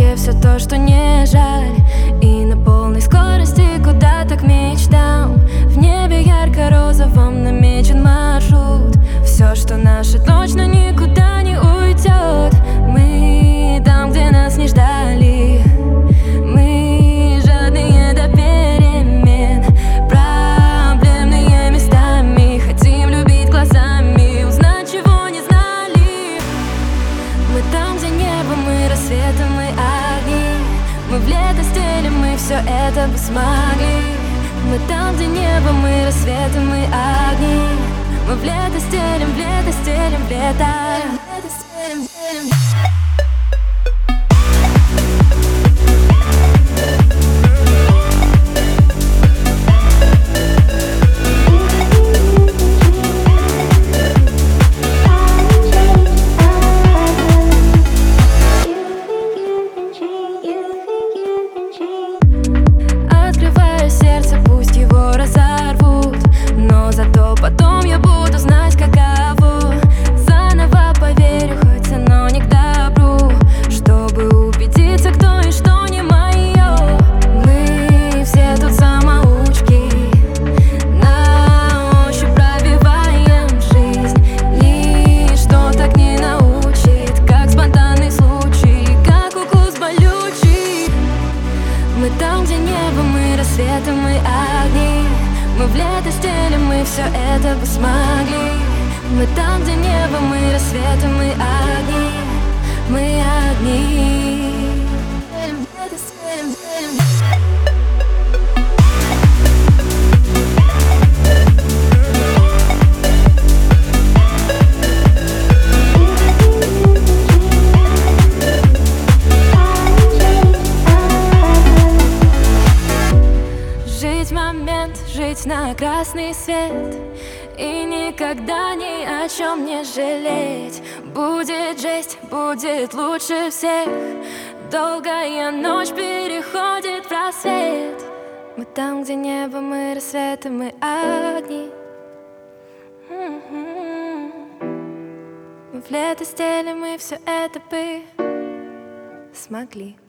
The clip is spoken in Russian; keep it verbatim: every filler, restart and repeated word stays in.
себе все то, что не жаль, и на полной скорости куда-то к мечтам. В небе ярко-розовом намечен маршрут. Все, что наше, точно никуда не уйдет. Мы там, где нас не ждали. Мы жадные до перемен, проблемные местами. Хотим любить глазами, узнать, чего не знали. Мы там, где небо, мы рассветы, мы огни. Мы в лето стелим, мы все это бы смогли. Мы там, где небо, мы рассветы, мы огни. Мы в лето стелим, в лето стелим, в лето. Лето стелим, стелим. Открываю сердце, пусть его разорвут, но зато потом я буду знать, каково. Заново поверю, хоть оно не к добру, чтобы убедиться, кто и что не мое. Мы все тут самоучки, на ощупь пробиваем жизнь. Ничто так не научит, как спонтанный случай, как укус болючий. Мы там, где небо, мы рассветы, мы огни. Мы в лето стелим, мы все это бы смогли. Мы там, где небо, мы рассветы, мы огни. Мы огни. Стелим, лето стелим, стелим. Жить момент, жить на красный свет, и никогда ни о чем не жалеть. Будет жесть, будет лучше всех. Долгая ночь переходит в рассвет. Мы там, где небо, мы рассветы, мы огни. Мы в лето стелим, мы все это бы смогли.